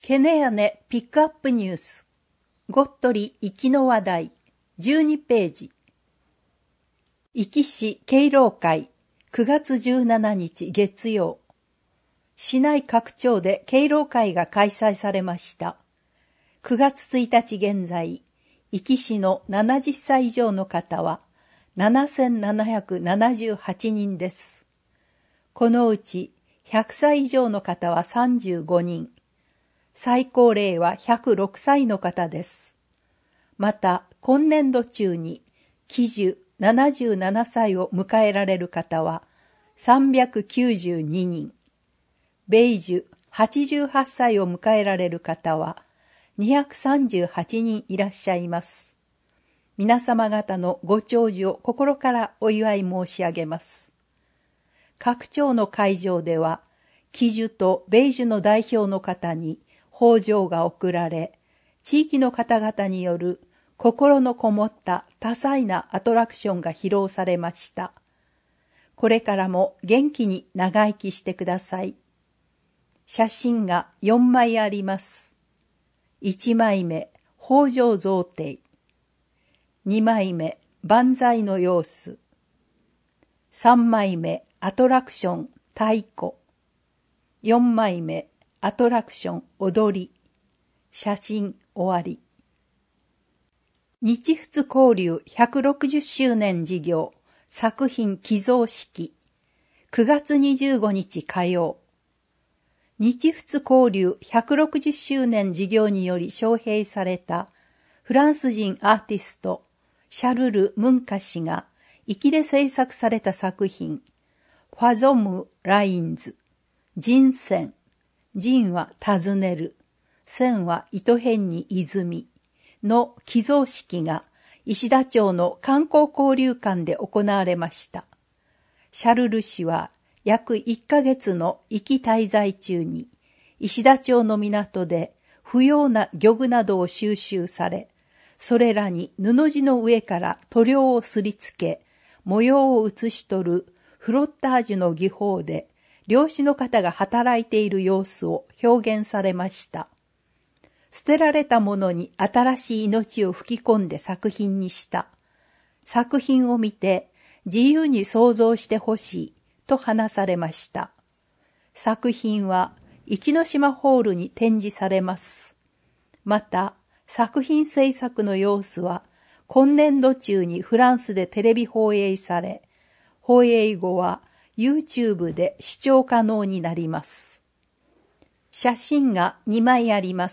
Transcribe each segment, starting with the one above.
ケネヤネピックアップニュース。ゴットリ行きの話題。12ページ。壱岐市敬老会9月17日月曜。市内各町で敬老会が開催されました。9月1日現在、壱岐市の70歳以上の方は7778人です。このうち100歳以上の方は35人。最高齢は106歳の方です。また、今年度中に喜寿77歳を迎えられる方は392人。米寿88歳を迎えられる方は238人いらっしゃいます。皆様方のご長寿を心からお祝い申し上げます。各町の会場では、喜寿と米寿の代表の方に褒章が贈られ、地域の方々による心のこもった多彩なアトラクションが披露されました。これからも元気に長生きしてください。写真が4枚あります。1枚目、褒章贈呈。2枚目、万歳の様子。3枚目、アトラクション、太鼓。4枚目、アトラクション、踊り。写真、終わり。日仏交流160周年事業作品寄贈式。9月25日火曜。日仏交流160周年事業により招聘されたフランス人アーティストシャルル・ムンカ氏が壱岐で制作された作品ファゾム・ラインズ、人選、人は尋ねる、線は糸辺に泉の寄贈式が石田町の観光交流館で行われました。シャルル氏は約1ヶ月の壱岐滞在中に石田町の港で不要な漁具などを収集され、それらに布地の上から塗料をすりつけ、模様を写し取るフロッタージュの技法で漁師の方が働いている様子を表現されました。捨てられたものに新しい命を吹き込んで作品にした。作品を見て自由に想像してほしいと話されました。作品は壱岐島ホールに展示されます。また、作品制作の様子は今年度中にフランスでテレビ放映され、放映後は YouTube で視聴可能になります。写真が2枚あります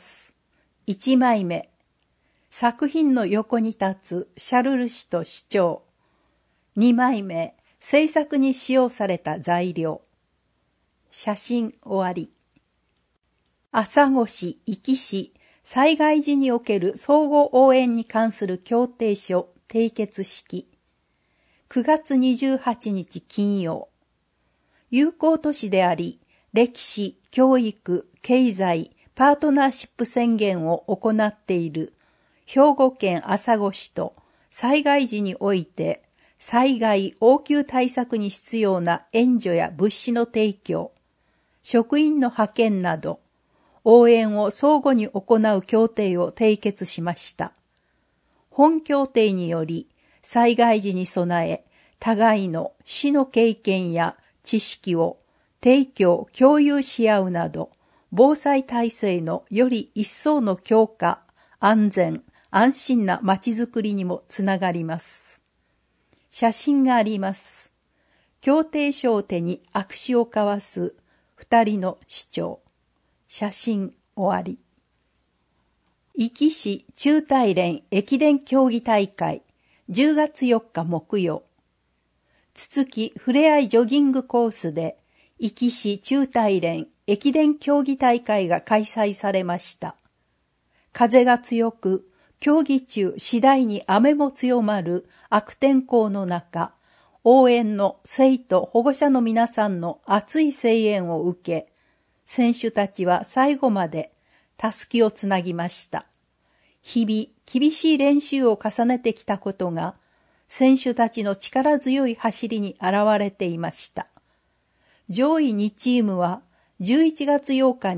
。1枚目、作品の横に立つシャルル氏と市長。2枚目、制作に使用された材料。写真終わり。朝来市壱岐市災害時における相互応援に関する協定書締結式。9月28日金曜。友好都市であり、歴史、教育、経済、パートナーシップ宣言を行っている兵庫県朝来市と災害時において災害応急対策に必要な援助や物資の提供、職員の派遣など応援を相互に行う協定を締結しました。本協定により災害時に備え互いの市の経験や知識を提供・共有し合うなど防災体制のより一層の強化、安全、安心なまちづくりにもつながります。写真があります。協定書を手に握手を交わす2人の市長。写真終わり。壱岐市中大連駅伝競技大会10月4日木曜。つつきふれあいジョギングコースで壱岐市中大連駅伝競技大会が開催されました。風が強く、競技中次第に雨も強まる悪天候の中、応援の生徒保護者の皆さんの熱い声援を受け、選手たちは最後までたすきをつなぎました。日々厳しい練習を重ねてきたことが、選手たちの力強い走りに現れていました。上位2チームは11月8日に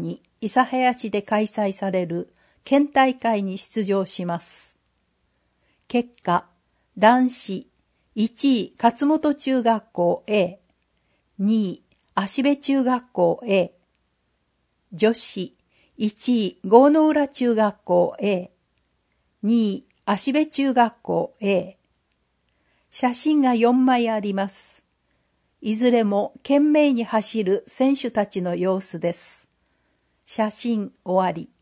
諫早市で開催される県大会に出場します。結果、男子1位勝本中学校 A、2位芦部中学校 A、女子1位郷の浦中学校 A、2位芦部中学校 A。写真が4枚あります。いずれも懸命に走る選手たちの様子です。写真終わり。